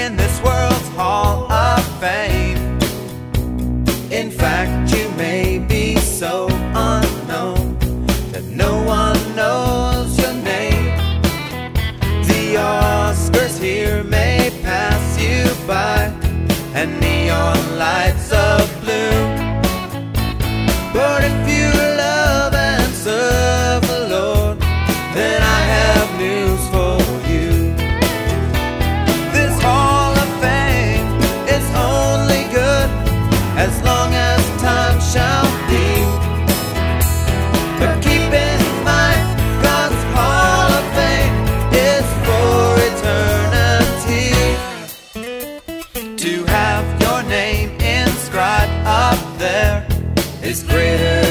in this world's Hall of Fame. In fact, you may be so unknown that no one knows your name. The Oscars here may pass you by, and neon lights of blue. But if you love and serve the Lord, then I have news for you. This Hall of Fame is only good as long as time shall be. But keep in mind, God's Hall of Fame is for eternity. To have your name inscribed up there is greater